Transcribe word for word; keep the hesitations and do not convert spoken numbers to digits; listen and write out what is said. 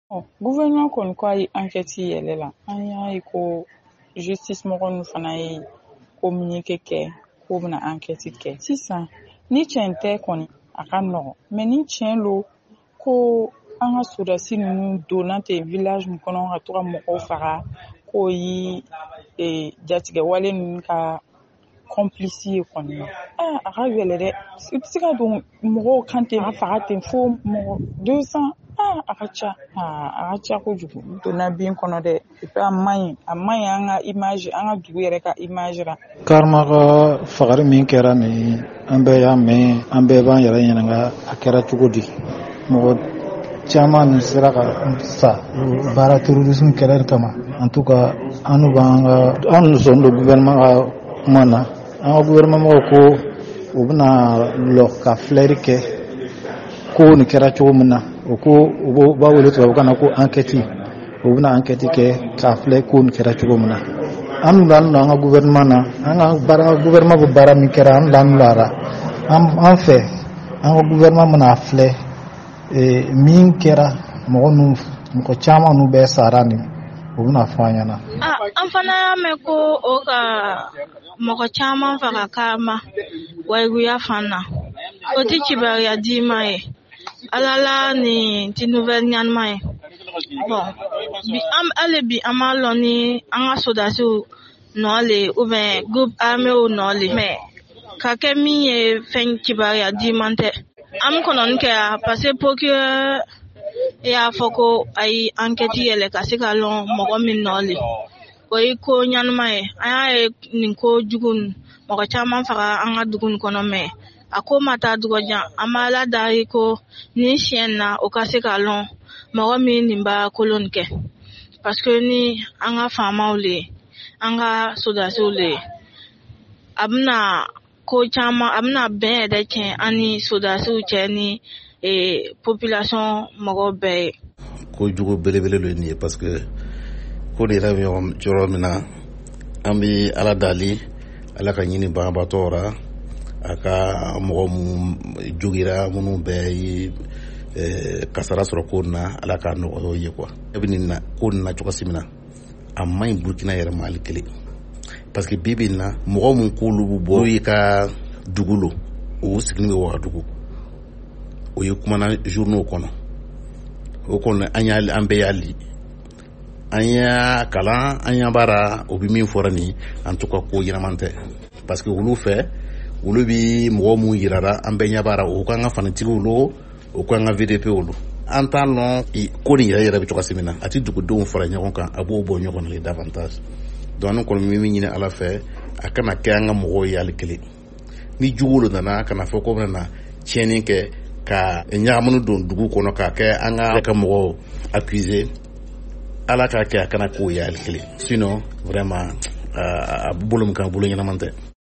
Oh, gouvernement kɔni ko a ye enquête yɛlɛ la an y'a ye ko justice mɔgɔ nu fana ye communiqué kɛ k'o bɛna enquête kɛ sisan ni tiɲɛ tɛ kɔni a ka nɔgɔn mais ni tiɲɛ lo ko an ka sodasi ninnu donna ten village min kɔnɔ ka to ka mɔgɔw faga k'o yi eh, jatigɛ wale ninnu ka complice ye kɔni ah a ka gɛlɛ dɛ i tɛ se ka don mɔgɔw kan ten a faga ten fo mɔgɔ deux cents ah a ka ca ah a ka ca kojugu donna bin kɔnɔ dɛ a man ɲi a man ɲi an ka image an ka dugu yɛrɛ ka image ra karma ka fagari min kɛra ni an bɛɛ y'a mɛn an bɛɛ b'an yɛrɛ ɲininka a kɛra cogo di mɔgɔ caman sera ka sa baara terrorisme kɛlɛ kama en tout cas an b'an ka an sɔn don gouvernement ka kuma na an ka gouvernement mɔgɔw ko u bɛna lɔ ka filɛri kɛ ko nin kɛra cogo min na o ko u b'a wele tubabukan na ko enquête u bɛna enquête kɛ k'a filɛ ko nin kɛra cogo min na an b'an an ka gouvernement na an ka baara gouvernement bɛ baara min kɛra an b'an lara an fɛ an ka gouvernement bɛna filɛ min kɛra mɔgɔ nu mɔgɔ caman nu bɛɛ sara ni u bɛna fɔ an ɲɛna. An fana y'a mɛn ko o ka mɔgɔ caman faga kama wayiguya fan na o tɛ kibaruya di ma ye alala ni ti nouvelle ɲanima ye bon bi an ale bi an b'a lɔn ni an ka sodasiw nɔ le ou bien groupe arméw nɔ le mais ka kɛ min ye fɛn kibaruya di man tɛ an bɛ kɔnɔni kɛ a parce que procureur y'a fɔ ko ayi enquête yɛlɛ ka se ka lɔn mɔgɔ min nɔ le o ye ko ɲanima ye an y'a ye nin ko jugu mɔgɔ caman faga an ka dugu nin kɔnɔ mais a ko ma taa dugɔjan an b'a ala da ye ko ni siɲɛ na o ka se ka lɔn mɔgɔ min nin b'a kolon kɛ parce que ni an ka faamaw le an ka sodasiw le a bɛna ko caman a bɛna bɛn yɛrɛ tiɲɛ an ni sodasiw cɛ ni eh, population mɔgɔw bɛɛ ye ko jugu belebele lo nin ye parce que ko de yɛrɛ bɛ yɔrɔ min na an bɛ ala dali ala ka ɲini banabaatɔ ra a ka mɔgɔ minnu jogira minnu bɛɛ ye kasara sɔrɔ ko na ala ka nɔgɔya ye quoi e bɛ nin na ko nin na cogo si min na a man ɲi Burkina yɛrɛ ma hali kelen parce que bi bi in na mɔgɔ min k'olu bɛ bɔ i ka dugu lo o sigilen bɛ Wagadugu o ye kumana journaux kɔnɔ o kɔnɔ an y'a an bɛɛ y'a li an y'a kalan an y'a baara o bɛ min fɔra nin en tout cas ko ɲɛnaman tɛ parce que olu fɛ olu bi mɔgɔ mun yirara an bɛɛ ɲɛ baara o kan ka fanatigiw lo o kan ka V D P lo an t'a lɔn ko nin yɛrɛ yɛrɛ bɛ cogo si min na a tɛ dugudenw fara ɲɔgɔn kan a b'o bɔ ɲɔgɔn na davantage donc an kɔni min ɲini ala fɛ a kana kɛ an ka mɔgɔw ye hali kelen ni jugu lo nana kana fɔ ko bɛna tiɲɛni kɛ ka ɲagamunu don dugu kɔnɔ k'a kɛ an ka mɔgɔw accuser ala k'a kɛ a kana k'o ye hali kelen sinon vraiment a bolo min kan bolo ɲɛnaman tɛ